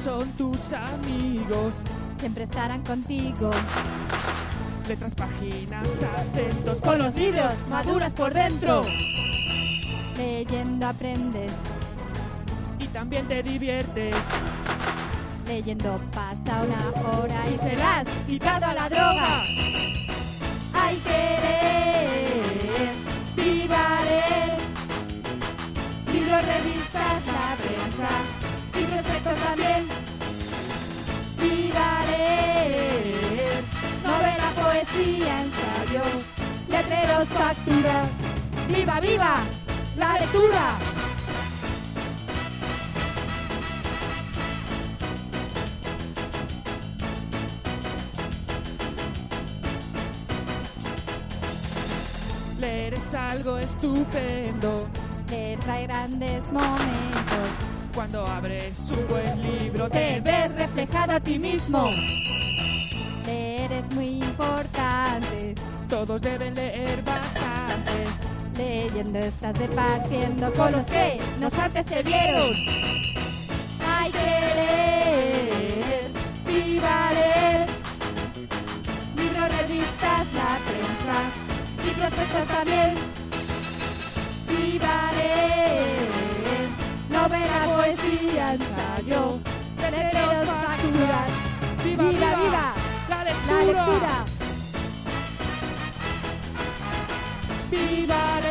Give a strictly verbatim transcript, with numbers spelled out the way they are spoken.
son tus amigos. Siempre estarán contigo. Letras, páginas, acentos. Con los libros maduras por dentro. Leyendo aprendes. Y también te diviertes. Leyendo pasa una hora y se la has quitado a la droga. Hay que leer, viva leer. Libros, revistas, la prensa y prospectos también. Viva leer, novela, poesía, ensayo, letreros, facturas. ¡Viva, viva la lectura! Leer es algo estupendo. Leer trae grandes momentos. Cuando abres un buen libro Te ves reflejado a ti mismo. Leer es muy importante. Todos deben leer bastante. Leyendo estás departiendo con los que nos antecedieron. Hay que leer, viva leer. Libros, revistas, la prensa y prospectos también. Viva leer, novela, poesía, ensayo, letreros, facturas. ¡Viva, Viva, viva, viva la lectura! la lectura! ¡Viva